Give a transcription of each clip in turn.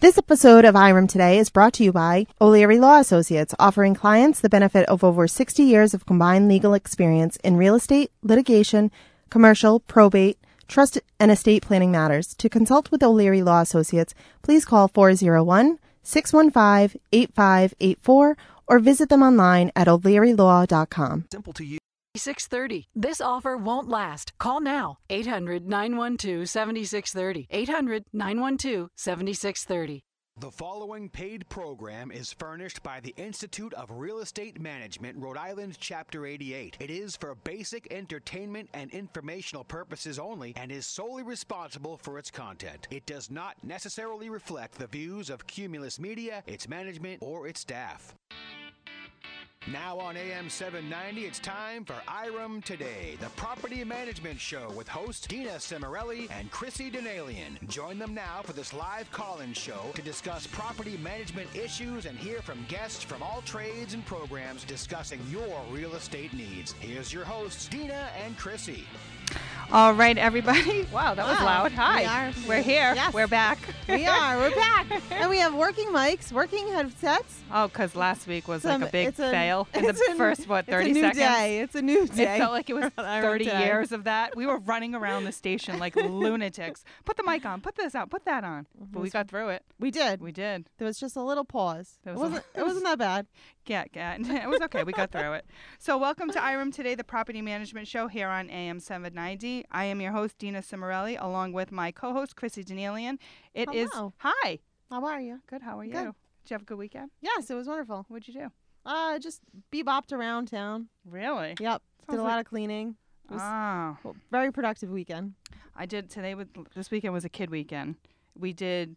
This episode of IREM Today is brought to you by O'Leary Law Associates, offering clients the benefit of over 60 years of combined legal experience in real estate, litigation, commercial, probate, trust, and estate planning matters. To consult with O'Leary Law Associates, please call 401-615-8584 or visit them online at o'learylaw.com. Simple to use. 630. This offer won't last. Call now. 800-912-7630. 800-912-7630. The following paid program is furnished by the Institute of Real Estate Management, Rhode Island, Chapter 88. It is for basic entertainment and informational purposes only and is solely responsible for its content. It does not necessarily reflect the views of Cumulus Media, its management, or its staff. Now on AM 790, it's time for IREM Today, the property management show with hosts Dina Cimarelli and Chrissy Denalian. Join them now for this live call-in show to discuss property management issues and hear from guests from all trades and programs discussing your real estate needs. Here's your hosts, Dina and Chrissy. All right, everybody. Wow, that was loud. Hi. We're here. Yes. We're back. We are. We're back. And we have working mics, working headsets. Oh, because last week was like a big fail in the first, 30 seconds? It's a new day. It felt like it was 30 today. years of that. We were running around the station like lunatics. Put the mic on. Put this out. Put that on. But we got through it. We did. We did. There was just a little pause. There It was wasn't that bad. Yeah. It was okay. We got through it. So welcome to IREM Today, the property management show here on AM 790. I am your host, Dina Cimarelli, along with my co-host, Chrissy Denalian. Hello. Hi. How are you? Good. How are you? Good. Did you have a good weekend? Yes, it was wonderful. What'd you do? Just bebopped around town. Really? Yep. Sounds Did a like- lot of cleaning. It was Oh. a very productive weekend. I did this weekend was a kid weekend. We did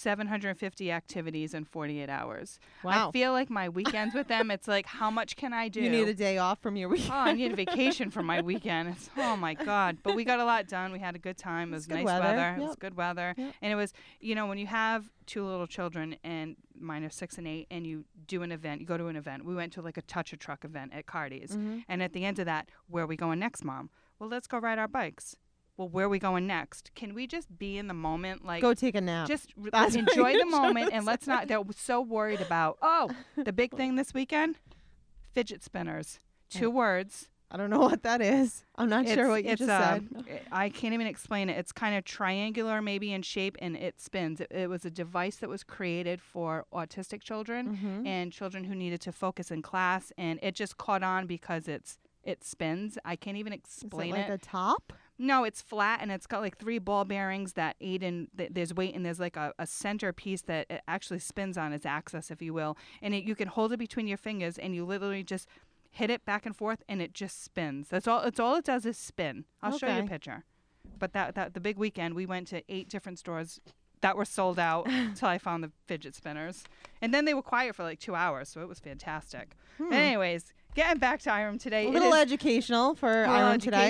750 activities in 48 hours. Wow. I feel like my weekends with them, it's like, how much can I do? You need a day off from your weekend. Oh, I need a vacation from my weekend. Oh, my God. But we got a lot done. We had a good time. It was good nice weather. weather. It was Yep. good weather. Yep. And it was, when you have two little children, and mine are 6 and 8, and you do an event, you go to an event. We went to like a touch-a-truck event at Cardi's. Mm-hmm. And at the end of that, where are we going next, Mom? Well, let's go ride our bikes. Well, where are we going next? Can we just be in the moment? Like, Go take a nap. just That's what enjoy you the moment, should've and let's not. They're so worried about. Oh, the big thing this weekend: fidget spinners. 2 words. I don't know what that is. I'm not sure what you just said. I can't even explain it. It's kind of triangular, maybe in shape, and it spins. It was a device that was created for autistic children Mm-hmm. and children who needed to focus in class, and it just caught on because it spins. I can't even explain Is it like a top? No, it's flat, and it's got like 3 ball bearings that aid in. There's weight, and there's like a center piece that it actually spins on its axis, if you will. And you can hold it between your fingers, and you literally just hit it back and forth, and it just spins. That's all. It's all it does is spin. I'll show you a Okay. picture. But that the big weekend, we went to 8 different stores that were sold out until I found the fidget spinners, and then they were quiet for like 2 hours, so it was fantastic. Anyways. Getting back to IREM Today. A little educational for IREM Today.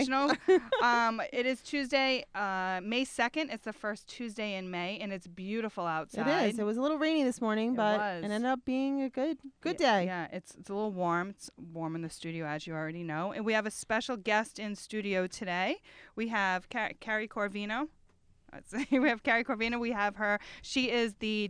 It is Tuesday, May 2nd. It's the first Tuesday in May, and it's beautiful outside. It is. It was a little rainy this morning, It but was. it ended up being a good day. Yeah, it's a little warm. It's warm in the studio, as you already know. And we have a special guest in studio today. We have Carrie Corvino. We have Carrie Corvino. We have her. She is the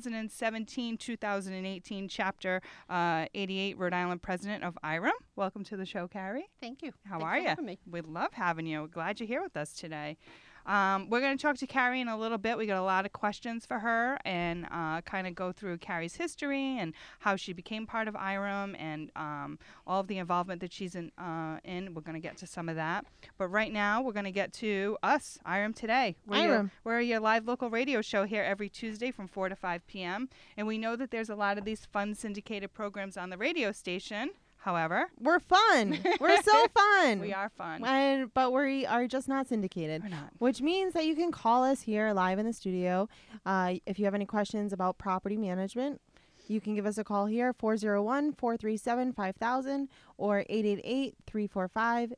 2017-2018 Chapter 88 Rhode Island President of IREM. Welcome to the show, Carrie. Thank you. How Thanks are for you? having me. We love having you. We're glad you're here with us today. We're going to talk to Carrie in a little bit. We got a lot of questions for her and kind of go through Carrie's history and how she became part of IREM and all of the involvement that she's in. We're going to get to some of that. But right now, we're going to get to us, IREM Today. We're your live local radio show here every Tuesday from 4 to 5 p.m. And we know that there's a lot of these fun syndicated programs on the radio station. However, We're fun. We're so fun. we are fun. But we are just not syndicated. We're not. Which means that you can call us here live in the studio. If you have any questions about property management, you can give us a call here, 401-437-5000 or 888-345-0790.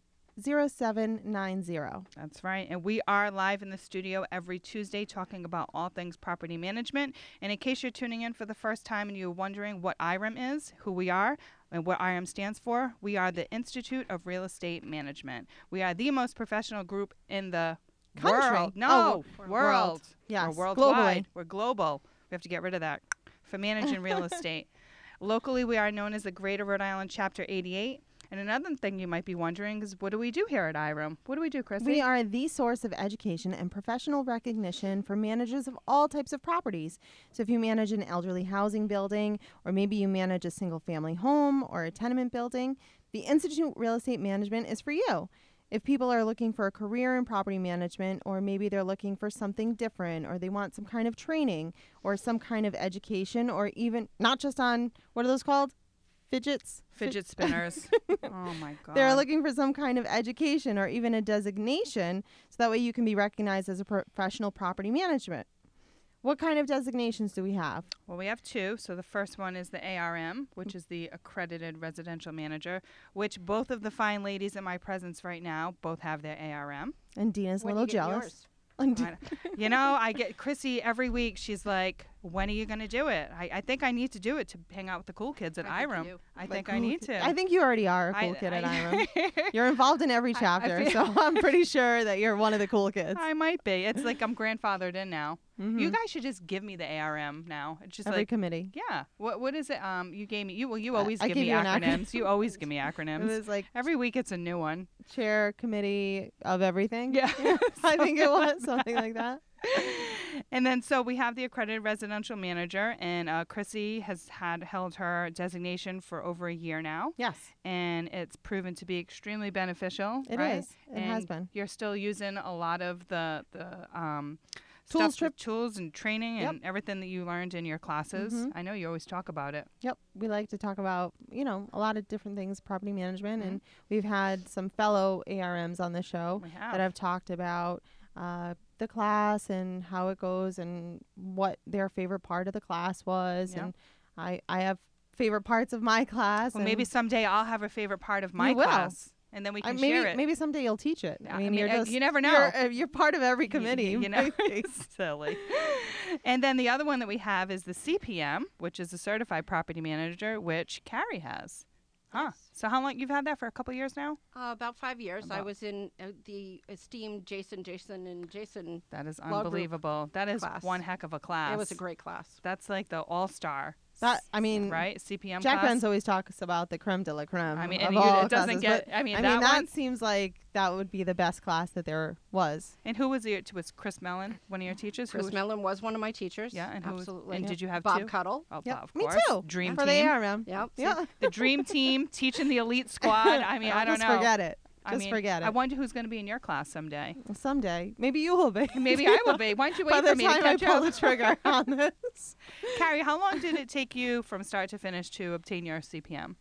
That's right. And we are live in the studio every Tuesday talking about all things property management. And in case you're tuning in for the first time and you're wondering what IREM is, who we are, and what IREM stands for, we are the Institute of Real Estate Management. We are the most professional group in the Country. world. No, Oh, world. Yes, We're worldwide. globally. We're global. We have to get rid of that for managing real estate. Locally, we are known as the Greater Rhode Island Chapter 88. And another thing you might be wondering is, what do we do here at IREM? What do we do, Chrissy? We are the source of education and professional recognition for managers of all types of properties. So if you manage an elderly housing building, or maybe you manage a single family home or a tenement building, the Institute Real Estate Management is for you. If people are looking for a career in property management, or maybe they're looking for something different, or they want some kind of training or some kind of education, or even not just on, what are those called? Fidget spinners. Oh my God. They're looking for some kind of education or even a designation, so that way you can be recognized as a professional property management. What kind of designations do we have? Well, we have two. So the first one is the ARM, which is the Accredited Residential Manager, which both of the fine ladies in my presence right now both have their ARM. And Dina's a little jealous. You know, I get Chrissy every week. She's like, when are you going to do it? I think I need to do it to hang out with the cool kids at IREM. I think I need to. I think you already are a cool kid at IREM. You're involved in every chapter, so I'm pretty sure that you're one of the cool kids. I might be. It's like I'm grandfathered in now. Mm-hmm. You guys should just give me the ARM now. It's just every like committee. Yeah. What is it? You gave me. You always give me acronyms. You always give me acronyms. It was like every week it's a new one. Chair committee of everything. Yeah. I think it was something like that. And then so we have the Accredited Residential Manager, and Chrissy has held her designation for over a year now. Yes. And it's proven to be extremely beneficial. It right? is. It has been. You're still using a lot of the tools and training and everything that you learned in your classes. Mm-hmm. I know you always talk about it. Yep. We like to talk about, a lot of different things, property management, and we've had some fellow ARMs on the show that have talked about the class and how it goes and what their favorite part of the class was. Yep. And I have favorite parts of my class. Well, maybe someday I'll have a favorite part of my class. And then we can share it. Maybe someday you'll teach it. I mean, you never know. You're part of every committee. You know, silly. And then the other one that we have is the CPM, which is a Certified Property Manager, which Carrie has. Huh. Yes. So how long you've had that for? A couple years now? About 5 years. I was in the esteemed Jason. That is unbelievable. That is class. One heck of a class. It was a great class. That's like the all-star. Right? CPM Jack class. Benz always talks about the creme de la creme. I mean, of and all it doesn't classes, get. That seems like that would be the best class that there was. And who was it? Was Chris Mellon one of your teachers? Chris Mellon was one of my teachers. Yeah, and absolutely. And did you have Bob two? Cuddle? Oh, yep. Of Me course. too. Dream for team. the ARM. Yep. Yeah. The dream team teaching the elite squad. I mean, I don't know. Forget it. Forget it. I wonder who's going to be in your class someday. Someday. Maybe you will be. Maybe I will be. Why don't you wait for me to catch By the time I pull the trigger on this. Carrie, how long did it take you from start to finish to obtain your CPM?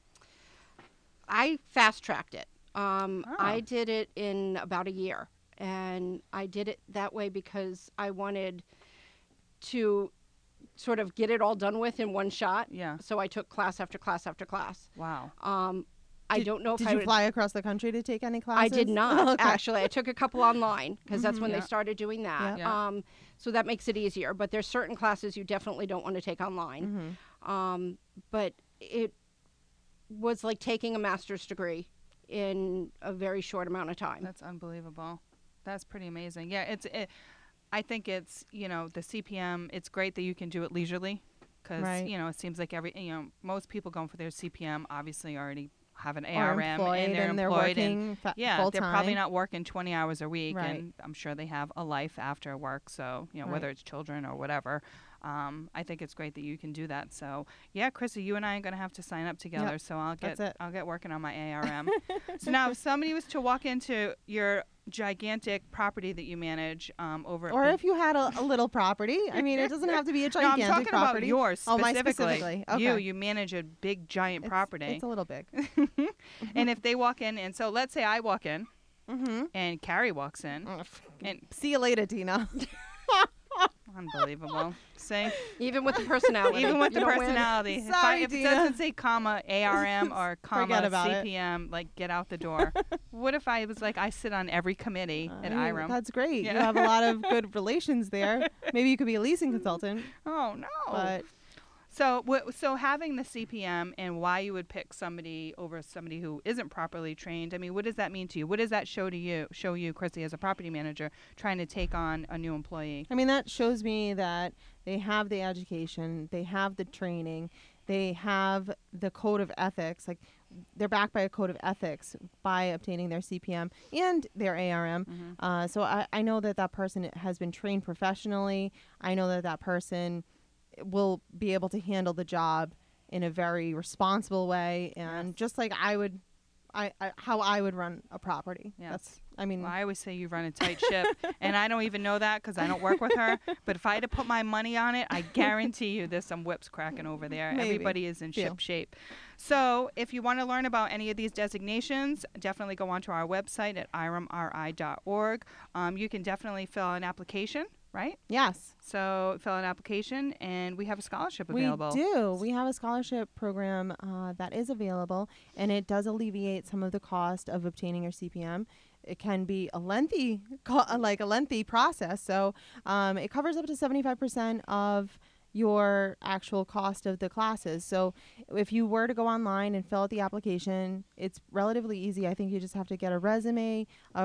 I fast-tracked it. I did it in about a year. And I did it that way because I wanted to sort of get it all done with in one shot. Yeah. So I took class after class after class. Wow. I don't know if did I you fly across the country to take any classes? I did not, okay. actually. I took a couple online because that's when they started doing that. Yeah. So that makes it easier. But there's certain classes you definitely don't want to take online. But it was like taking a master's degree in a very short amount of time. That's unbelievable. That's pretty amazing. Yeah, I think it's, the CPM, it's great that you can do it leisurely because, it seems like most people going for their CPM obviously already have an ARM and they're employed working they're full-time. probably not working 20 hours a week, right. and I'm sure they have a life after work. So whether it's children or whatever, I think it's great that you can do that. So yeah, Chrissy, you and I are going to have to sign up together. So I'll get working on my ARM. So now, if somebody was to walk into your gigantic property that you manage or if you had a little property, I mean, it doesn't have to be a gigantic I'm talking property. About yours specifically. Oh, mine specifically. Okay. You manage a big giant property. It's a little big. And if they walk in, and so let's say I walk in and Carrie walks in and see you later, Tina. Unbelievable. See? Even with the personality. Sorry, if it doesn't say comma ARM or comma CPM, like, get out the door. What if I was like, I sit on every committee at IREM? That's great. Yeah. You have a lot of good relations there. Maybe you could be a leasing consultant. Oh, no. But So, so having the CPM and why you would pick somebody over somebody who isn't properly trained. I mean, what does that mean to you? What does that show you, Chrissy, as a property manager trying to take on a new employee? I mean, that shows me that they have the education, they have the training, they have the code of ethics. Like, they're backed by a code of ethics by obtaining their CPM and their ARM. So I know that that person has been trained professionally. I know that that person will be able to handle the job in a very responsible way, and just like how I would run a property. Yes. Well, I always say you run a tight ship, and I don't even know that because I don't work with her. But if I had to put my money on it, I guarantee you there's some whips cracking over there. Maybe. Everybody is in ship shape. So if you want to learn about any of these designations, definitely go onto our website at irmri.org. You can definitely fill out an application, right? Yes. So fill out an application, and we have a scholarship available. We do. We have a scholarship program that is available, and it does alleviate some of the cost of obtaining your CPM. It can be a lengthy process. So it covers up to 75% of your actual cost of the classes. So if you were to go online and fill out the application, it's relatively easy. I think you just have to get a resume, a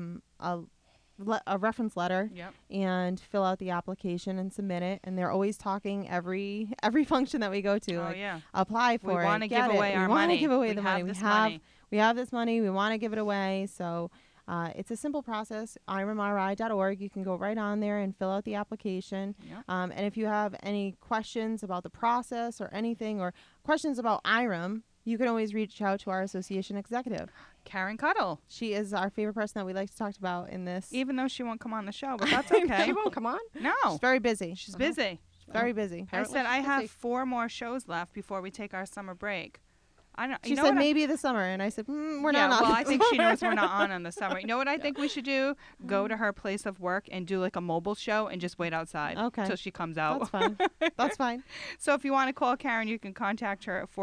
reference letter, and fill out the application and submit it. And they're always talking every function that we go to. Apply for it. We want to give away our money. We want to give away the money. We have this money. We want to give it away. So it's a simple process. irmri.org. You can go right on there and fill out the application. And if you have any questions about the process or anything, or questions about IRM, you can always reach out to our association executive, Karen Cuddle. She is our favorite person that we like to talk about in this. Even though she won't come on the show, but that's okay. She won't come on? No. She's very busy. She's busy. Very busy. I said I have 4 more shows left before we take our summer break. She said maybe the summer, and I said, we're not on. Well, I think she knows we're not on the summer. You know what I think we should do? Go to her place of work and do like a mobile show and just wait outside until she comes out. That's fine. That's fine. So if you want to call Karen, you can contact her at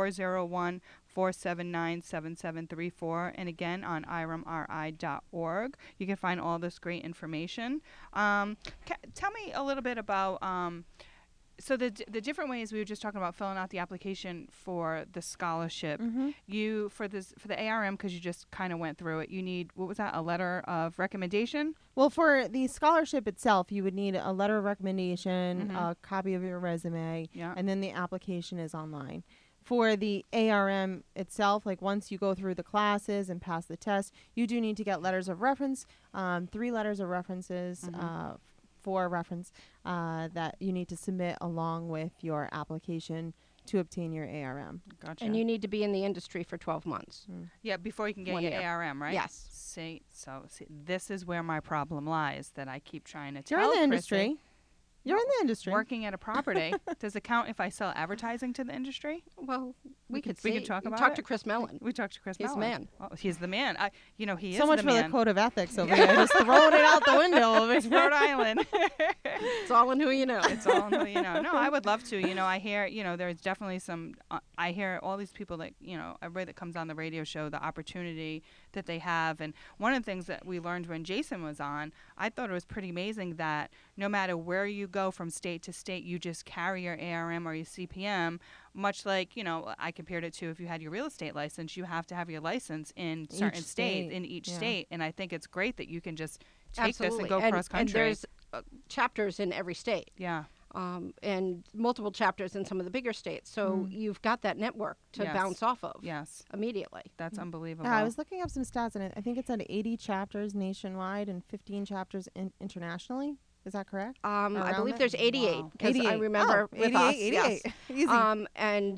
401-479-7734. And again, on irmri.org. You can find all this great information. Tell me a little bit about... So the different ways we were just talking about filling out the application for the scholarship. You for the ARM, because you just kind of went through it. You need, what was that? A letter of recommendation. Well, for the scholarship itself, you would need a letter of recommendation, a copy of your resume, and then the application is online. For the ARM itself, like once you go through the classes and pass the test, you do need to get letters of reference, 3 letters of references. For reference that you need to submit along with your application to obtain your ARM. Gotcha. And you need to be in the industry for 12 months. Yeah, before you can get your ARM, right? Yes. See, this is where my problem lies, that I keep trying to tell You're in the Chrissy. industry. You're in the industry. Working at a property. Does it count if I sell advertising to the industry? Well, we could talk about talk it. to Chris Mellon. We talked to Chris Mellon. He's the man. Oh, he's the man. He is so much the for man. the code of ethics over here. Just throwing it out the window over It's Rhode Island. It's all in who you know. It's all in who you know. No, I would love to. I hear, there's definitely some, I hear all these people that, everybody that comes on the radio show, the opportunity that they have. And one of the things that we learned when Jason was on, I thought it was pretty amazing that no matter where you go from state to state, you just carry your ARM or your CPM, much like, I compared it to if you had your real estate license, you have to have your license in certain states, in each state. And I think it's great that you can just take this and go cross country. And there's chapters in every state. Yeah. And multiple chapters in some of the bigger states. So you've got that network to bounce off of immediately. That's unbelievable. Yeah, I was looking up some stats, and I think it's at 80 chapters nationwide and 15 chapters internationally. Is that correct? I believe there's 88 because I remember with 88, us. 88. Yes. Easy. And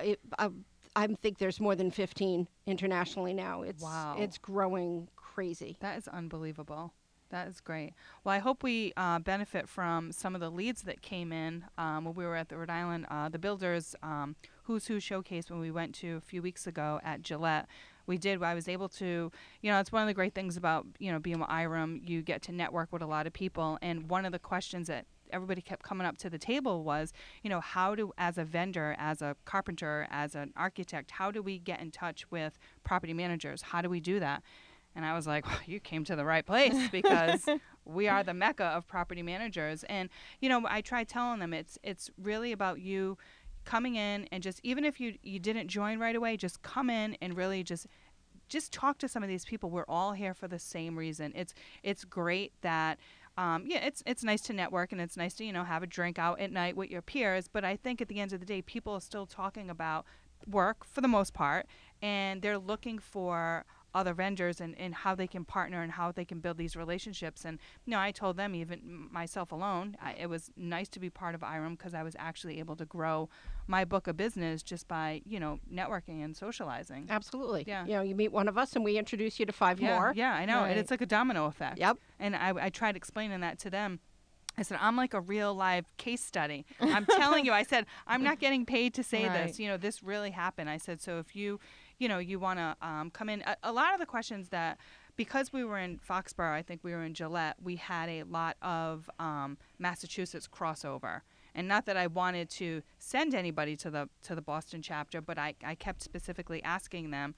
I think there's more than 15 internationally now. It's growing crazy. That is unbelievable. That is great. Well, I hope we benefit from some of the leads that came in when we were at the Rhode Island, the Builders Who's Who Showcase when we went to a few weeks ago at Gillette. I was able to, it's one of the great things about, being with IRM. You get to network with a lot of people. And one of the questions that everybody kept coming up to the table was, how do, as a vendor, as a carpenter, as an architect, how do we get in touch with property managers? How do we do that? And I was like, well, you came to the right place because we are the mecca of property managers. And, I try telling them it's really about you coming in and just, even if you didn't join right away, just come in and really just talk to some of these people. We're all here for the same reason. It's great that it's nice to network, and it's nice to have a drink out at night with your peers. But I think at the end of the day, people are still talking about work for the most part, and they're looking for other vendors and how they can partner and how they can build these relationships. And I told them, even myself alone, it was nice to be part of IREM because I was actually able to grow my book of business just by networking and socializing. Absolutely. Yeah. You meet one of us and we introduce you to five more. Yeah, I know. Right. And it's like a domino effect. Yep. And I tried explaining that to them. I said, I'm like a real live case study. I'm telling you, I said, I'm not getting paid to say Right. this. This really happened. I said, so if you want to come in, a lot of the questions that, because we were in Foxborough, I think we were in Gillette, we had a lot of Massachusetts crossover. And not that I wanted to send anybody to the Boston chapter, but I kept specifically asking them,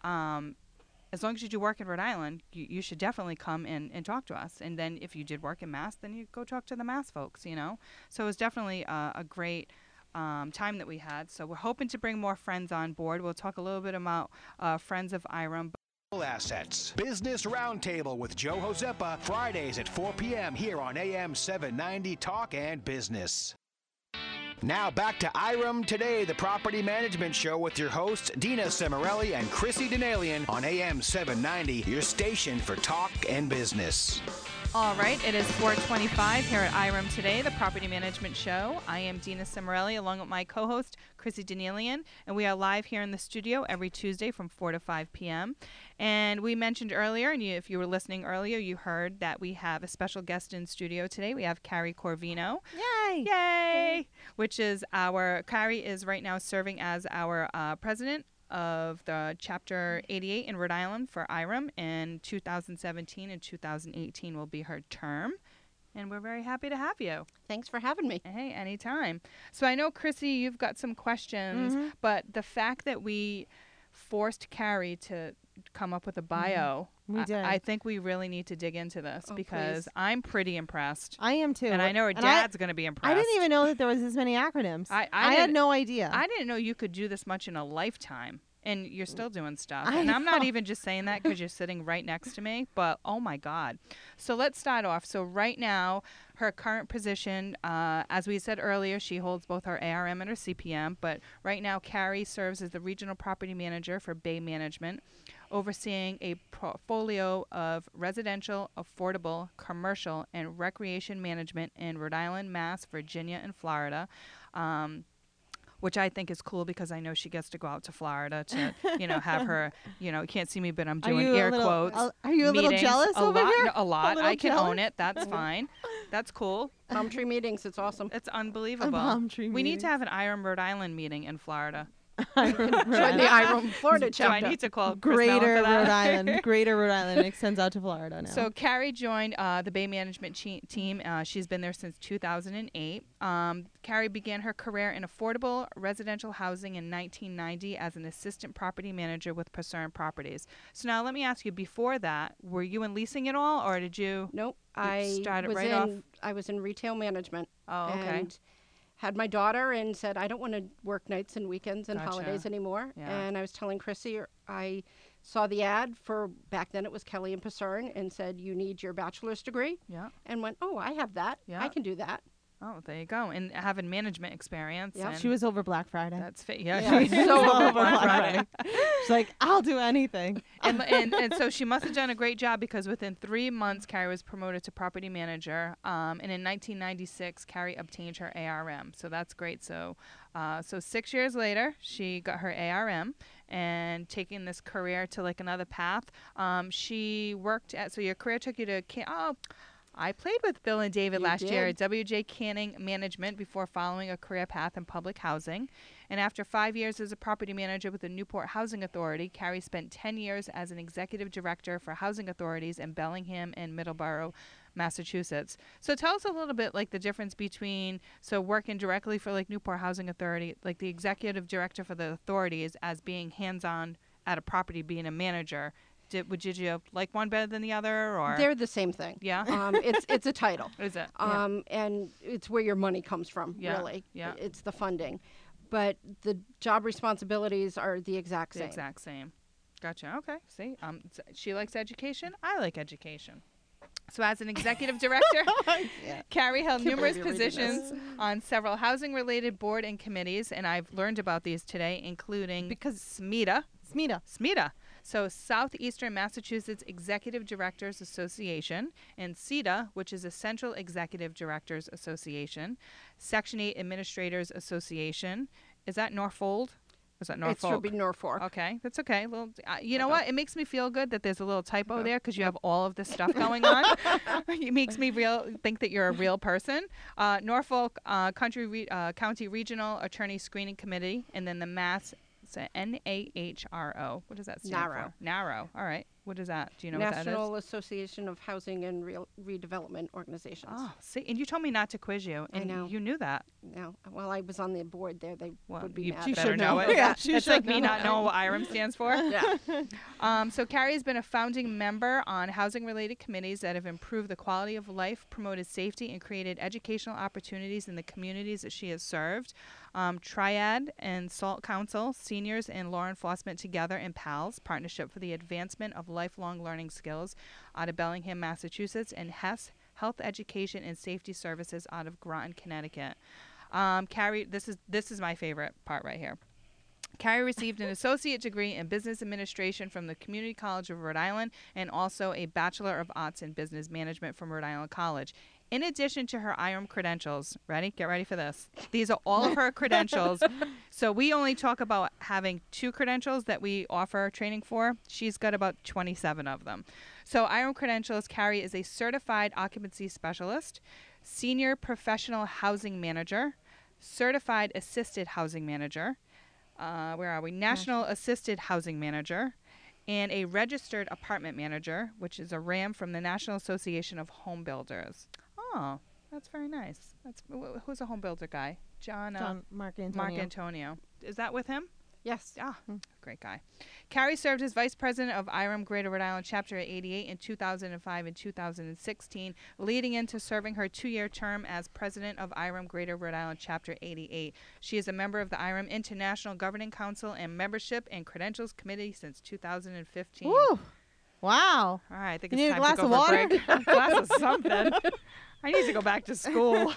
as long as you do work in Rhode Island, you should definitely come and talk to us. And then if you did work in Mass, then you go talk to the Mass folks, So it was definitely a great time that we had. So we're hoping to bring more friends on board. We'll talk a little bit about Friends of IREM. Assets. Business Roundtable with Joe Hozepa, Fridays at 4 p.m. here on AM 790 Talk and Business. Now back to IREM Today, the property management show with your hosts Dina Cimarelli and Chrissy Denalian on AM 790, your station for talk and business. All right, it is 4:25 here at IREM Today, the property management show. I am Dina Cimarelli along with my co-host Chrissy Denalian, and we are live here in the studio every Tuesday from 4 to 5 p.m. And we mentioned earlier, and if you were listening earlier, you heard that we have a special guest in studio today. We have Carrie Corvino. Yay! Yay! Which is Carrie is right now serving as our president of the Chapter 88 in Rhode Island for IREM, and 2017 and 2018 will be her term. And we're very happy to have you. Thanks for having me. Hey, anytime. So I know, Chrissy, you've got some questions, but the fact that we forced Carrie to come up with a bio, We did. I think we really need to dig into this because please. I'm pretty impressed. I am too. And I know her And dad's going to be impressed. I didn't even know that there was this many acronyms. I had didn't- no idea. I didn't know you could do this much in a lifetime. And you're still doing stuff. I And I'm not know. even just saying that because you're sitting right next to me, but oh my God. So let's start off. So right now, her current position, as we said earlier, she holds both her ARM and her CPM, but right now Carrie serves as the regional property manager for Bay Management, overseeing a portfolio of residential, affordable, commercial, and recreation management in Rhode Island, Mass, Virginia, and Florida. Which I think is cool because I know she gets to go out to Florida to, have her, you can't see me, but I'm doing you a air little- quotes. are you a little meetings. jealous a over lot, here? no, a lot. little I can jealous? own it. That's fine. That's cool. Palm tree meetings, it's awesome. It's unbelievable. palm tree we need meetings. to have an IREM Rhode Island meeting in Florida. Join the IREM Florida Do I chapter. need to call Chris Mellon Greater for that? Rhode Island. Greater Rhode Island extends out to Florida now. So Carrie joined the Bay Management team. She's been there since 2008. Carrie began her career in affordable residential housing in 1990 as an assistant property manager with Purcern Properties. So now let me ask you, before that, were you in leasing at all, or did you? Nope. I started was right in off? I was in retail management. Oh, okay. And had my daughter and said, I don't want to work nights and weekends and Gotcha. holidays anymore. Yeah. And I was telling Chrissy, I saw the ad for, back then it was Kelly and Purcern, and said, you need your bachelor's degree. Yeah. And went, oh, I have that. Yeah. I can do that. Oh, there you go. And having management experience. Yeah. and she was over Black Friday. That's Yeah, yeah. She so was over over Black Friday. She's like, I'll do anything. and so she must have done a great job because within 3 months, Carrie was promoted to property manager. And in 1996, Carrie obtained her ARM. So that's great. So 6 years later, she got her ARM and taking this career to like another path. She worked at, so your career took you to, I played with Bill and David You last year did. at WJ Canning Management before following a career path in public housing. And after 5 years as a property manager with the Newport Housing Authority, Carrie spent 10 years as an executive director for housing authorities in Bellingham and Middleborough, Massachusetts. So tell us a little bit like the difference between, so working directly for like Newport Housing Authority, like the executive director for the authorities as being hands-on at a property, being a manager. Did you like one better than the other, or They're the same thing. Yeah? It's a title. Is it? And it's where your money comes from, Yeah, really. yeah. It's the funding. but the job responsibilities are the exact The same. exact same. Gotcha. Okay. See, she likes education. I like education. So as an executive director, Carrie held numerous positions on several housing-related board and committees, and I've learned about these today, including SMETA. So Southeastern Massachusetts Executive Directors Association, and CETA, which is a Central Executive Directors Association, Section 8 Administrators Association. Is that Norfolk? Was that Norfolk? It should be Norfolk. Okay, that's okay. Well, you know what? It makes me feel good that there's a little typo there because you have all of this stuff going on. It makes me think that you're a real person. Norfolk County Regional Attorney Screening Committee, and then the NAHRO. What does that stand for? NARO. All right. What is that? Do you know what that is? National Association of Housing and Redevelopment Organizations. Oh, see, and you told me not to quiz you, and I know. you knew that. No, well, I was on the board there. They would be you mad. better know it. Yeah, It's like me not knowing what IRM stands for. Yeah. So Carrie has been a founding member on housing-related committees that have improved the quality of life, promoted safety, and created educational opportunities in the communities that she has served. Triad and SALT Council, Seniors and Law Enforcement Together, and PALS, Partnership for the Advancement of Lifelong Learning Skills, out of Bellingham, Massachusetts, and HES, Health Education and Safety Services, out of Groton, Connecticut. Carrie, this is my favorite part right here. Carrie received an associate degree in business administration from the Community College of Rhode Island and also a Bachelor of Arts in Business Management from Rhode Island College. In addition to her IRM credentials, get ready for this. These are all of her credentials. So we only talk about having 2 credentials that we offer training for. She's got about 27 of them. So IRM credentials, Carrie is a certified occupancy specialist, senior professional housing manager, certified assisted housing manager, National Assisted Housing Manager, and a registered apartment manager, which is a RAM from the National Association of Home Builders. Oh, that's very nice. Who's a home builder guy? Mark Antonio. Mark Antonio. Is that with him? Yes. Great guy. Carrie served as vice president of IRM Greater Rhode Island Chapter 88 in 2005 and 2016, leading into serving her 2-year term as president of IRM Greater Rhode Island Chapter 88. She is a member of the IRM International Governing Council and Membership and Credentials Committee since 2015. Woo! Wow. All right, I think You it's need a time glass to go of for water? a break. A glass of something. I need to go back to school.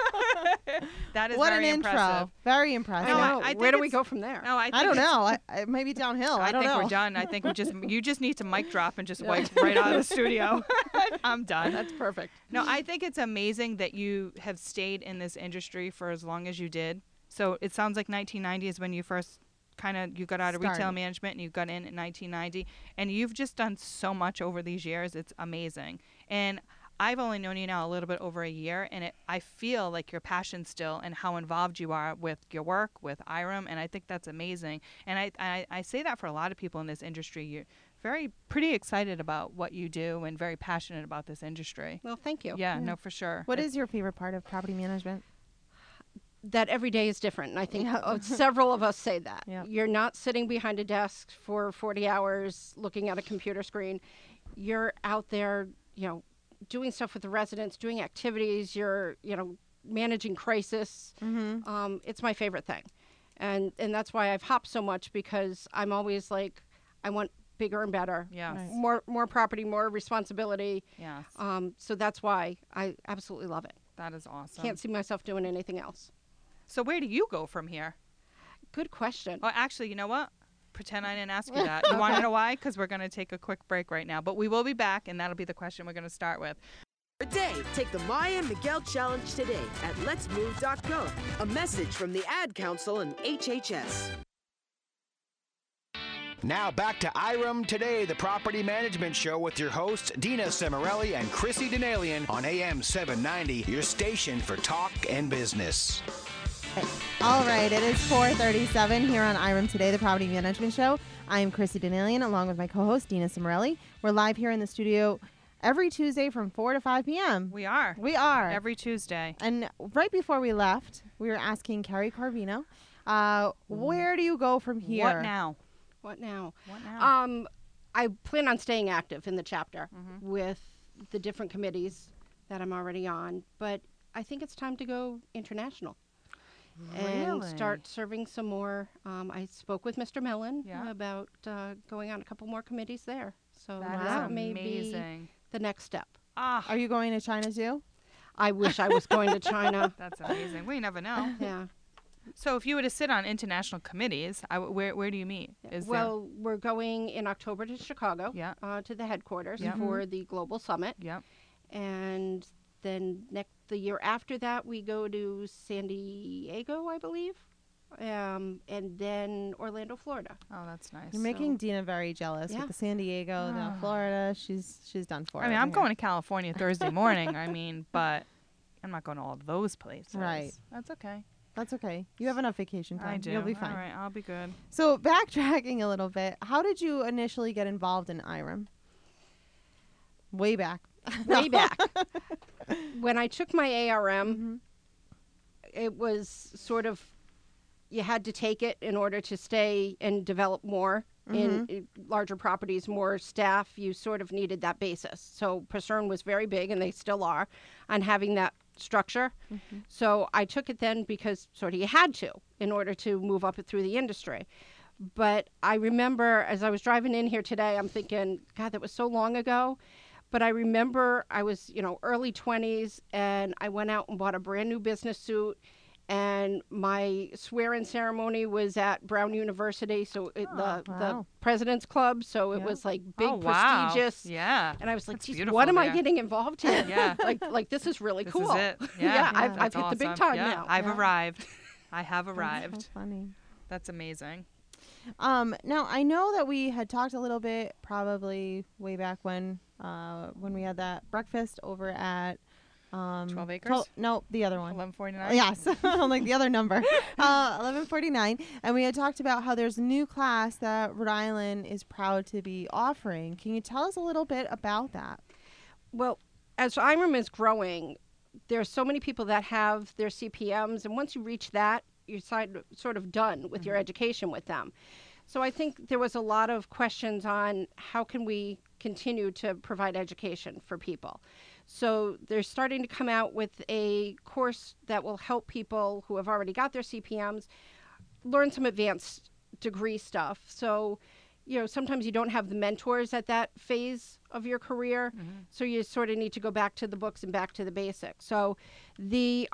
That is What very an intro. impressive. Very impressive. No, I know. I think Where do we it's- go from there? No, I don't know. It may be downhill. I don't think know. we're done. I think you just need to mic drop and just wipe right out of the studio. I'm done. That's perfect. No, I think it's amazing that you have stayed in this industry for as long as you did. So it sounds like 1990 is when you first you got out of retail Started. management and you got in 1990, and you've just done so much over these years. It's amazing. And I've only known you now a little bit over a year, and I feel like your passion still and how involved you are with your work, with IRM, and I think that's amazing. And I say that for a lot of people in this industry. You're pretty excited about what you do and very passionate about this industry. Well, thank you. Yeah, no, for sure. What is your favorite part of property management? That every day is different. And I think several of us say that. Yeah. You're not sitting behind a desk for 40 hours looking at a computer screen. You're out there, doing stuff with the residents, doing activities. You're, managing crisis. Mm-hmm. It's my favorite thing. And that's why I've hopped so much, because I'm always like, I want bigger and better. Yes. Right. More property, more responsibility. Yes. So that's why I absolutely love it. That is awesome. Can't see myself doing anything else. So where do you go from here? Good question. Oh, actually, you know what? Pretend I didn't ask you that. You want to know why? Because we're going to take a quick break right now. But we will be back, and that'll be the question we're going to start with. Today, take the Maya Miguel Challenge today at letsmove.com. A message from the Ad Council and HHS. Now back to IRM Today, the property management show with your hosts, Dina Cimarelli and Chrissy Denalian on AM 790, your station for talk and business. All right, it is 4:37 here on IRM Today, the property management show. I am Chrissy Denalian, along with my co-host, Dina Cimarelli. We're live here in the studio every Tuesday from 4 to 5 p.m. We are. We are. Every Tuesday. And right before we left, we were asking Carrie Carvino, where do you go from here? What now? What now? What now? I plan on staying active in the chapter with the different committees that I'm already on, but I think it's time to go international. and Really? start serving some more. I spoke with Mr. Mellon Yeah. about going on a couple more committees there. So That is that may be amazing. the next step. Ah, Are you going to China too? I wish I was going to China. that's amazing. We never know. Yeah. So if you were to sit on international committees, where do you meet? Is Well, we're going in October to Chicago, Yeah. To the headquarters Yeah. for the Global Summit. there? Yep. And then the year after that, we go to San Diego, I believe, and then Orlando, Florida. Oh, that's nice. You're making Dina very jealous Yeah. with the San Diego, the Florida. She's done for. I mean, over I'm here. going to California Thursday morning. I mean, but I'm not going to all those places. Right. That's okay. That's okay. You have enough vacation time. I do. You'll be fine. All right, I'll be good. So backtracking a little bit, how did you initially get involved in IREM? Way back. Way back. When I took my ARM, Mm-hmm. it was sort of, you had to take it in order to stay and develop more in larger properties, more staff. You sort of needed that basis. So Pacerne was very big, and they still are, on having that structure. So I took it then because sort of you had to in order to move up it through the industry. But I remember as I was driving in here today, I'm thinking, God, that was so long ago. But I remember I was, early 20s, and I went out and bought a brand new business suit. And my swear-in ceremony was at Brown University, so the wow. President's Club. So it Yeah. was like big, Oh, wow. prestigious. Yeah. And I was like, That's geez, beautiful what am I there. getting involved in? Yeah. like this is really This cool. is it. Yeah. I've That's hit the big awesome. time Yeah, now. I've Yeah. arrived. I have That's arrived. so funny. That's amazing. Now I know that we had talked a little bit, probably way back when we had that breakfast over at 12 acres? No, the other one. 1149. Yes, like the other number, 1149. And we had talked about how there's a new class that Rhode Island is proud to be offering. Can you tell us a little bit about that? Well, as IREM is growing, there's so many people that have their CPMs, and once you reach that, you're sort of done with your education with them. So I think there was a lot of questions on how can we continue to provide education for people. So they're starting to come out with a course that will help people who have already got their CPMs learn some advanced degree stuff. So, sometimes you don't have the mentors at that phase of your career. So you sort of need to go back to the books and back to the basics. So the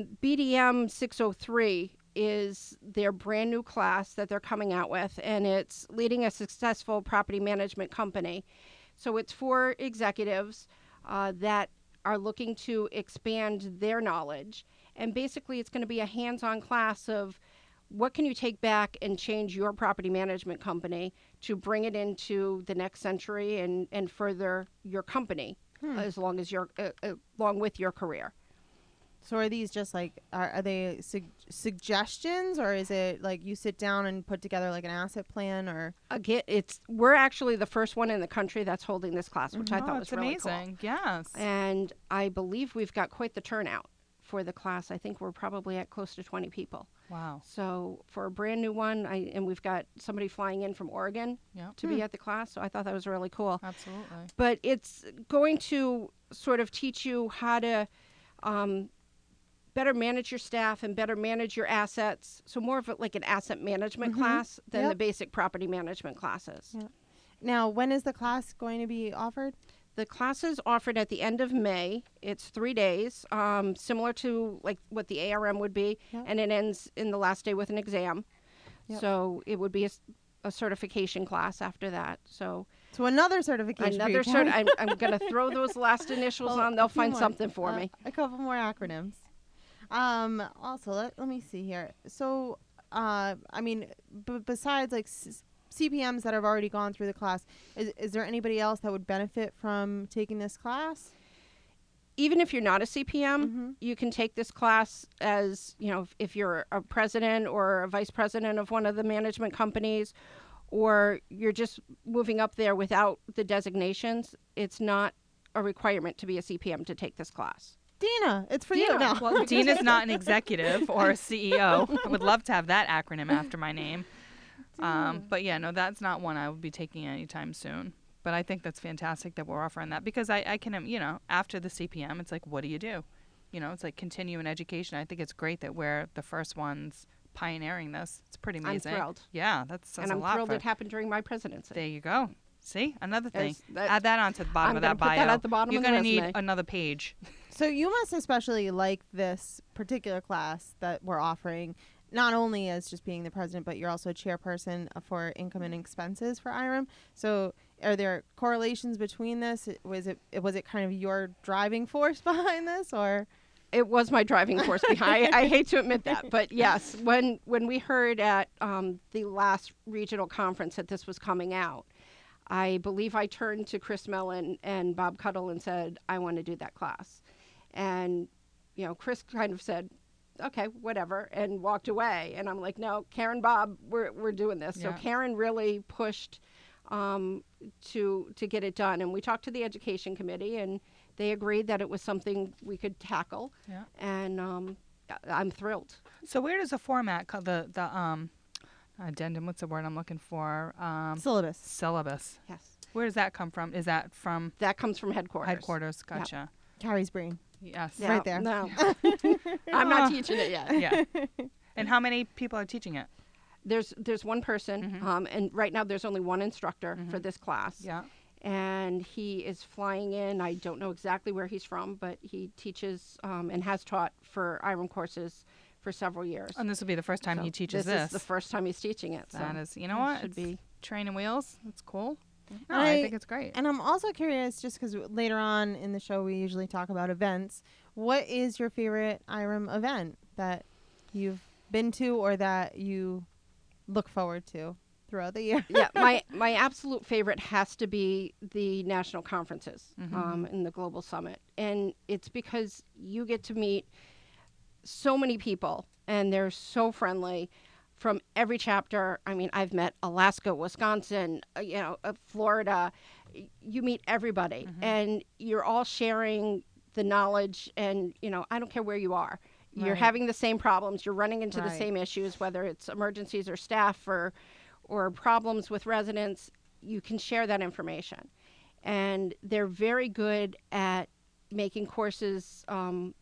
BDM 603 is their brand new class that they're coming out with, and it's leading a successful property management company. So it's for executives that are looking to expand their knowledge. And basically it's going to be a hands-on class of what can you take back and change your property management company to bring it into the next century and further your company as long as you're along with your career. So are these just like, are they suggestions, or is it like you sit down and put together like an asset plan, or? Again, we're actually the first one in the country that's holding this class, which I thought was really amazing. cool. Yes. And I believe we've got quite the turnout for the class. I think we're probably at close to 20 people. Wow. So for a brand new one, and we've got somebody flying in from Oregon to be at the class. So I thought that was really cool. Absolutely. But it's going to sort of teach you how to better manage your staff and better manage your assets. So more of like an asset management class than the basic property management classes. Yeah. Now, when is the class going to be offered? The class is offered at the end of May. It's 3 days, similar to like what the ARM would be, and it ends in the last day with an exam. So it would be a certification class after that. So another certification. another I'm going to throw those last initials on. They'll find something for me. A couple more acronyms. Also, let me see here. So, I mean, besides like CPMs that have already gone through the class, is there anybody else that would benefit from taking this class? Even if you're not a CPM, you can take this class as, if you're a president or a vice president of one of the management companies, or you're just moving up there without the designations. It's not a requirement to be a CPM to take this class. Dina, it's for you Dina. now. Well, Dina's not an executive or a CEO. I would love to have that acronym after my name. But yeah, no, that's not one I would be taking anytime soon. But I think that's fantastic that we're offering that, because I can, after the CPM, it's like, what do you do? it's like continuing education. I think it's great that we're the first ones pioneering this. It's pretty amazing. I'm thrilled. Yeah, that's a And I'm lot thrilled for it happened during my presidency. There you go. See, another thing. That- Add that onto the bottom I'm of gonna that put bio. that at the bottom You're of the gonna need resume. another page. So you must especially like this particular class that we're offering, not only as just being the president, but you're also a chairperson for income and expenses for IREM. So are there correlations between this? Was it kind of your driving force behind this, or? It was my driving force behind. I hate to admit that, but yes, when we heard at the last regional conference that this was coming out, I believe I turned to Chris Mellon and Bob Cuddle and said, I want to do that class. And, Chris kind of said, okay, whatever, and walked away. And I'm like, no, Karen, Bob, we're doing this. Yeah. So Karen really pushed to get it done. And we talked to the education committee, and they agreed that it was something we could tackle. Yeah. And I'm thrilled. So where does the format, the addendum, what's the word I'm looking for? Syllabus. Syllabus. Yes. Where does that come from? Is that from That comes from headquarters. headquarters? Gotcha. Carrie's brain. Yes. No, Right there. No. I'm not teaching it yet. Yeah. And how many people are teaching it? There's one person, and right now there's only one instructor for this class. Yeah. And he is flying in. I don't know exactly where he's from, but he teaches and has taught for IREM courses for several years. And this will be the first time So he teaches this is the first time he's teaching it. So That is, you know what? should be. Training wheels. That's cool. No, I think it's great. And I'm also curious, just because later on in the show we usually talk about events. What is your favorite IREM event that you've been to or that you look forward to throughout the year? Yeah, my absolute favorite has to be the national conferences and the Global Summit. And it's because you get to meet so many people, and they're so friendly from every chapter. I mean, I've met Alaska, Wisconsin, Florida. You meet everybody, and you're all sharing the knowledge. And, I don't care where you are. You're Right. having the same problems. You're running into the Right. same issues, whether it's emergencies or staff or problems with residents. You can share that information. And they're very good at making courses on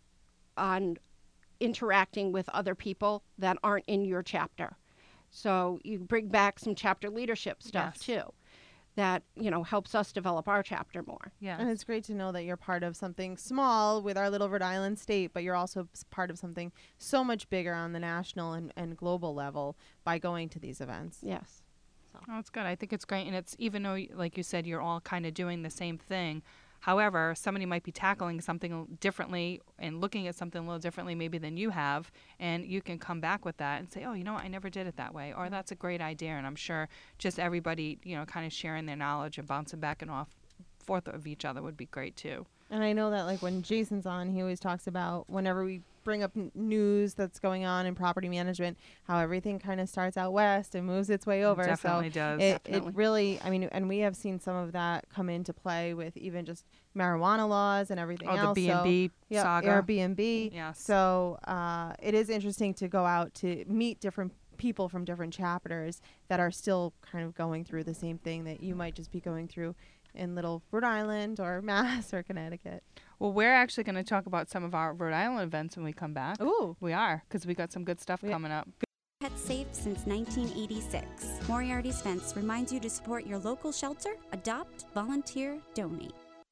interacting with other people that aren't in your chapter. So you bring back some chapter leadership stuff Yes. too that, helps us develop our chapter more. Yeah. And it's great to know that you're part of something small with our little Rhode Island state, but you're also part of something so much bigger on the national and global level by going to these events. Yes. Oh, it's good. I think it's great. And it's, even though, like you said, you're all kind of doing the same thing. However, somebody might be tackling something differently and looking at something a little differently maybe than you have. And you can come back with that and say, oh, you know what, I never did it that way. Or that's a great idea. And I'm sure just everybody, kind of sharing their knowledge and bouncing back and forth of each other would be great too. And I know that like when Jason's on, he always talks about whenever we bring up news that's going on in property management, how everything kind of starts out west and moves its way over. Definitely so does. It Definitely. really, and we have seen some of that come into play with even just marijuana laws and everything Oh, else. the B&B yeah, saga. Airbnb. Yes. So it is interesting to go out to meet different people from different chapters that are still kind of going through the same thing that you might just be going through in little Rhode Island or Mass or Connecticut. Well, we're actually going to talk about some of our Rhode Island events when we come back. Ooh. We are, because we got some good stuff coming up. Pet Safe since 1986. Moriarty's Fence reminds you to support your local shelter, adopt, volunteer, donate.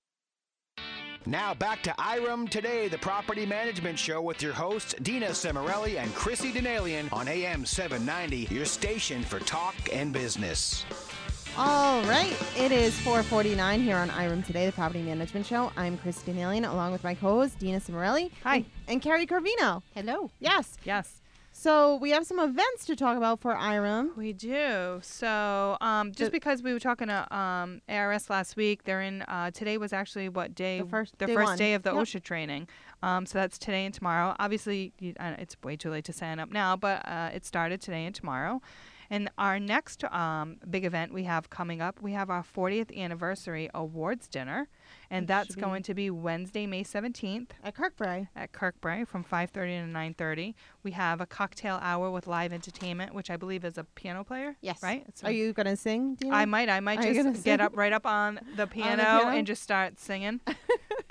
Now back to IREM Today, the property management show with your hosts Dina Cimarelli and Chrissy Denalian on AM 790, your station for talk and business. All right, it is 4:49 here on IREM Today, the property management show. I'm Christy Denalian, along with my co-host Dina Cimarelli. Hi. And Carrie Corvino. Hello. Yes. Yes. So we have some events to talk about for IREM. We do. So just because we were talking to ARS last week, they're in, today was actually what day? The first the day first one. day of the Yep. OSHA training. So that's today and tomorrow. Obviously, it's way too late to sign up now, but it started today and tomorrow. And our next big event we have coming up, we have our 40th anniversary awards dinner, and that's should be- going to be Wednesday, May 17th. At Kirkbride. At Kirkbride from 5:30 to 9:30. We have a cocktail hour with live entertainment, which I believe is a piano player. Yes. Right? It's Are you going to sing, Dina? I might Are you gonna just get sing? up right up on the piano piano? and just start singing. The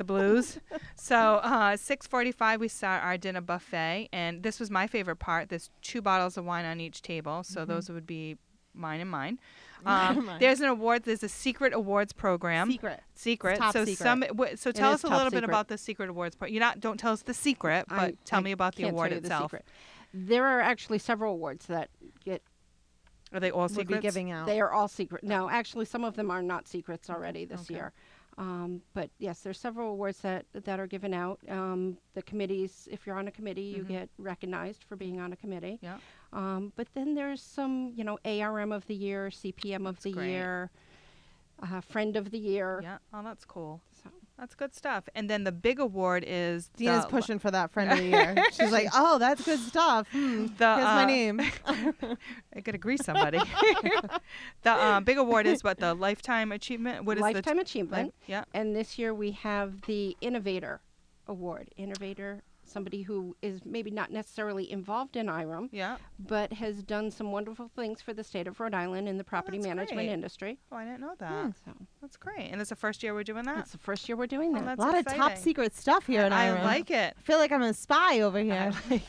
the blues. So 6:45 we start our dinner buffet, and this was my favorite part. There's 2 bottles of wine on each table, so those would be mine and mine. There's an award. There's a secret awards program. Secret. It's top so secret. So tell It us is a top little bit secret. about the secret awards. Don't tell us the secret, but tell me about the can't award tell you the itself. secret. There are actually several awards that get. Are they all Would be secrets? giving out. They are all secret. No, actually, some of them are not secrets already this year. But yes, there's several awards that are given out. The committees, if you're on a committee, you get recognized for being on a committee. Yeah. But then there's some, ARM of the year, CPM of the great. year, Friend of the Year. Yeah. Oh, that's cool. So. That's good stuff. And then the big award is Dina's pushing for that friend of the year. She's like, oh, that's good stuff. Here's my name. I gotta agree somebody. The big award is what, the Lifetime Achievement? What is Lifetime Achievement. Yeah. And this year we have the Innovator Award. Innovator, somebody who is maybe not necessarily involved in IRM, Yeah. but has done some wonderful things for the state of Rhode Island in the property that's management great. industry. Oh, I didn't know that. So That's great. And it's the first year we're doing that? it's the first year we're doing that. that's A lot of top exciting. secret stuff here in I Iron. like it. I feel like I'm a spy over here.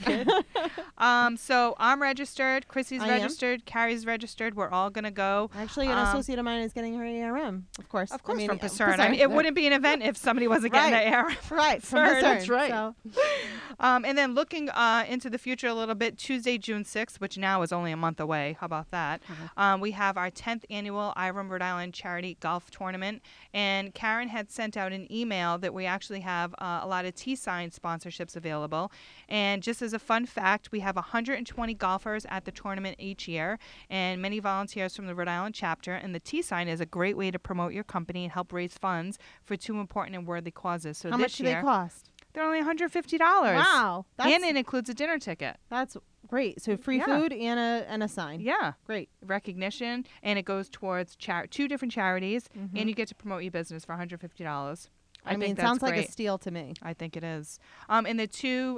So I'm registered. Chrissy's I am. registered. Carrie's registered. We're all gonna go. Actually, an associate of mine is getting her ARM, of course. Of course, I mean, from Pacern. I mean, it wouldn't be an event if somebody wasn't getting Right. the air. Right, from Pacern. Pacern. That's right. So, And then looking into the future a little bit, Tuesday, June 6th, which now is only a month away. How about that? We have our 10th annual IRM Rhode Island Charity Golf Tournament. And Karen had sent out an email that we actually have a lot of T-Sign sponsorships available. And just as a fun fact, we have 120 golfers at the tournament each year and many volunteers from the Rhode Island chapter. And the T-Sign is a great way to promote your company and help raise funds for 2 important and worthy causes. So how this much do year, they cost? they're only $150. Wow. And it includes a dinner ticket. That's great. So free Yeah. food and a sign. Yeah. Great. Recognition. And it goes towards 2 different charities. And you get to promote your business for $150. I mean, think it that's sounds like a great. steal to me. I think it is. And the 2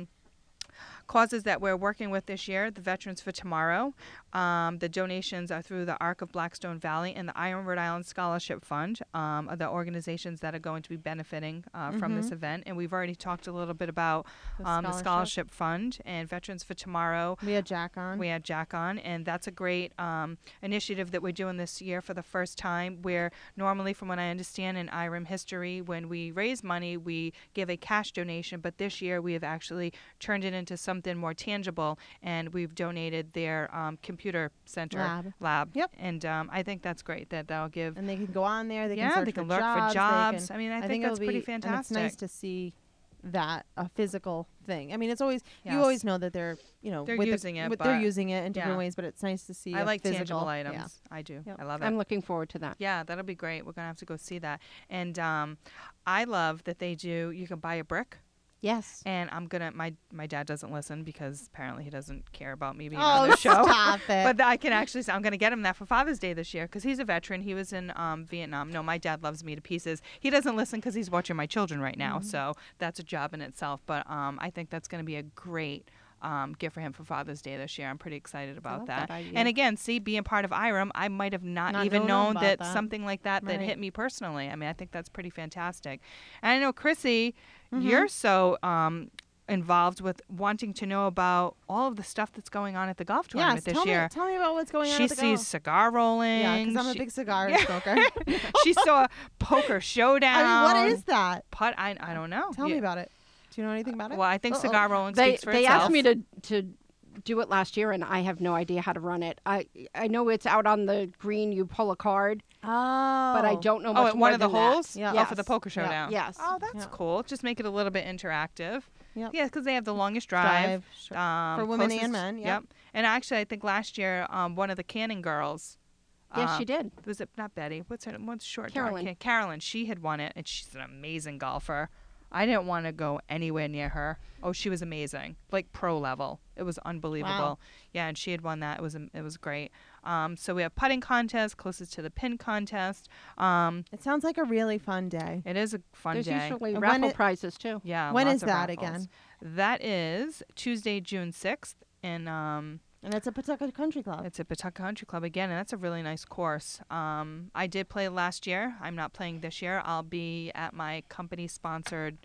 causes that we're working with this year, the Veterans for Tomorrow. The donations are through the Arc of Blackstone Valley and the Iron Rhode Island Scholarship Fund, are the organizations that are going to be benefiting from this event. And we've already talked a little bit about the Scholarship Fund and Veterans for Tomorrow. We had Jack on. We had Jack on, and that's a great initiative that we're doing this year for the first time, where normally, from what I understand in IRM history, when we raise money, we give a cash donation, but this year we have actually turned it into something more tangible, and we've donated their computer center lab. Yep. And I think that's great that'll give. And they can go on there. They Yeah, can search they can for look for jobs. jobs. They I mean, I can, think that's it'll pretty be, And it's fantastic. nice to see that a physical thing. I mean, it's always Yes. you always know that they're They're with using it, they're but- using it in different yeah. ways, but it's nice to see. I a like physical, tangible items. Yeah. I do. Yep. I love it. I'm looking forward to that. Yeah, that'll be great. We're going to have to go see that. And I love that they do, you can buy a brick. Yes. And I'm going to, my dad doesn't listen because apparently he doesn't care about me being Oh, on the show. stop it. But I can actually say, I'm going to get him that for Father's Day this year because he's a veteran. He was in Vietnam. No, my dad loves me to pieces. He doesn't listen because he's watching my children right now. So that's a job in itself. But I think that's going to be a great gift for him for Father's Day this year. I'm pretty excited about love that. that idea. And again, see, being part of IRM, I might have not even known known about that that. something like that Right. hit me personally. I mean, I think that's pretty fantastic. And I know, Chrissy, you're so involved with wanting to know about all of the stuff that's going on at the golf tournament Yes, this year. tell me about what's going on. She at the sees golf. cigar rolling. Yeah, because I'm a She- big cigar smoker. She saw poker showdown. I mean, what is that? Putt? I don't know. Tell me about it. Do you know anything about it? Well, I think cigar rolling They speaks for they itself. asked me to do it last year, and I have no idea how to run it. I know it's out on the green. You pull a card, Oh, but I don't know Oh, much at more one of the than that. holes? Yeah. Oh, for the Yes. poker Yeah. showdown. Yes. Oh, that's Yeah. cool. Just make it a little bit interactive. Yep. Yeah, because they have the longest drive. Sure. For women and closest- men, yep. Yep. And actually, I think last year, one of the Cannon girls. Yes, she did. Was it not Betty? What's short? Carolyn. Dark? Carolyn. She had won it, and she's an amazing golfer. I didn't want to go anywhere near her. Oh, she was amazing, like pro level. It was unbelievable. Wow. Yeah, and she had won that. It was great. So we have putting contest, closest to the pin contest. It sounds like a really fun day. It is a fun There's day. usually And raffle when it- prizes too. Yeah. When lots is of that raffles. again? That is Tuesday, June 6th in And it's a Pawtucket Country Club. It's a Pawtucket Country Club again, and that's a really nice course. I did play last year. I'm not playing this year. I'll be at my company-sponsored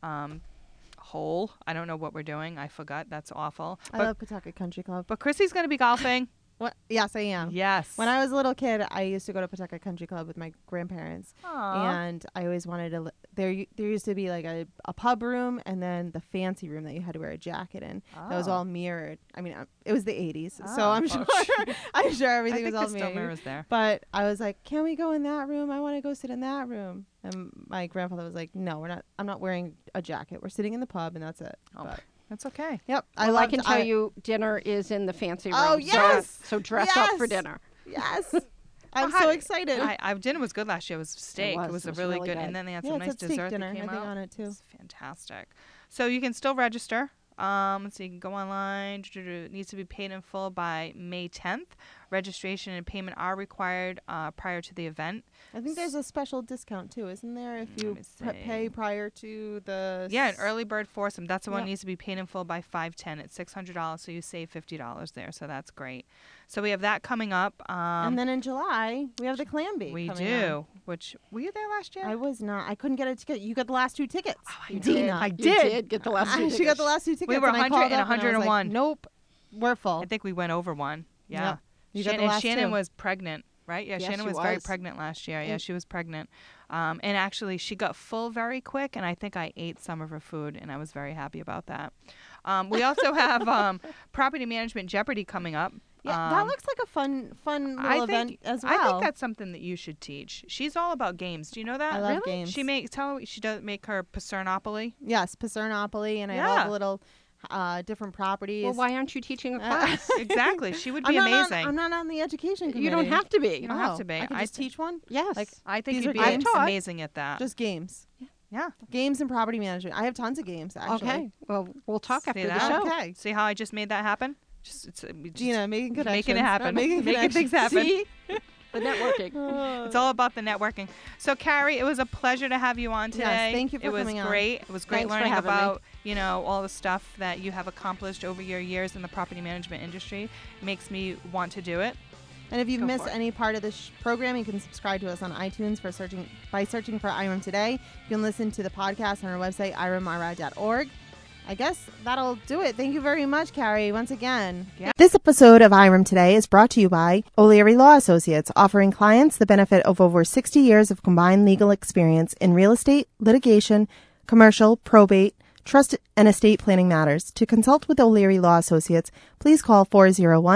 hole. I don't know what we're doing. I forgot. That's awful. I love Pawtucket Country Club. But Chrissy's going to be golfing. What? Yes, I am. Yes. When I was a little kid, I used to go to Pawtucket Country Club with my grandparents. Aww. And I always wanted to. There used to be like a pub room and then the fancy room that you had to wear a jacket in. Oh. That was all mirrored. I mean, it was the 80s, so Oh. I'm sure I'm sure everything was all I think mirrored. the mirrors there. But I was like, can we go in that room? I want to go sit in that room. And my grandfather was like, no, we're not. I'm not wearing a jacket. We're sitting in the pub, and that's it. Oh, But, that's okay. yep. Well, I can tell you dinner is in the fancy room. Oh, yes! So dress up for Yes! dinner. Yes. I'm Well, so hi- excited. Dinner was good last year. It was steak. It was a really good. good. And then they had Yeah, some it's nice a steak dessert dinner, that came I think, out. on it, too. It's fantastic. So you can still register. So you can go online. It needs to be paid in full by May 10th. Registration and payment are required prior to the event. I think there's a special discount too, isn't there? If you me see. pay prior to the Yeah, an early bird foursome. That's the one Yep. that needs to be paid in full by 5/10. It's $600, so you save $50 there. So that's great. So we have that coming up. and then in July we have the clam bake. we coming do. on. Which were you there last year? I was not. I couldn't get a ticket. You got the last 2 tickets. You Dina. did. I You did. get the last two She got the tickets. last 2 tickets. We were and I 100 called and up and I was 101. like, nope, we're full. I think we went over one. Yeah. Yep. You got the Shannon, last Shannon 2. was pregnant, right? Yeah, Yes, Shannon she was very was. pregnant last year. Mm. Yeah, she was pregnant. And actually, she got full very quick, and I think I ate some of her food, and I was very happy about that. We also have Property Management Jeopardy coming up. Yeah, that looks like a fun little event as well. I think that's something that you should teach. She's all about games. Do you know that? I love games. She does make her Pacernopoly. Yes, Pacernopoly, and I have all Yeah. the little different properties. Well, why aren't you teaching a class? Exactly. She would I'm be not amazing. I'm not on the education committee. You don't have to be. You don't have to be. I can I just teach one. Yes. Like I think These you'd are be games? I taught. amazing at that. just games. Yeah. Games and property management. I have tons of games actually. Okay. Well, we'll talk See after the that? show. Okay. See how I just made that happen? Just Gina, making connections. making it happen. Making Making things happen. See? The networking. It's all about the networking. So, Carrie, it was a pleasure to have you on today. thank you for It was coming on. great. It was great Thanks for learning having me. about, all the stuff that you have accomplished over your years in the property management industry. It makes me want to do it. And if you've Go missed for it. any part of this program, you can subscribe to us on iTunes by searching for IREM Today. You can listen to the podcast on our website, iremira.org. I guess that'll do it. Thank you very much, Carrie, once again. Yeah. This episode of IREM Today is brought to you by O'Leary Law Associates, offering clients the benefit of over 60 years of combined legal experience in real estate, litigation, commercial, probate, trust, and estate planning matters. To consult with O'Leary Law Associates, please call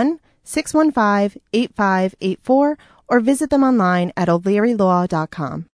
401-615-8584 or visit them online at o'learylaw.com.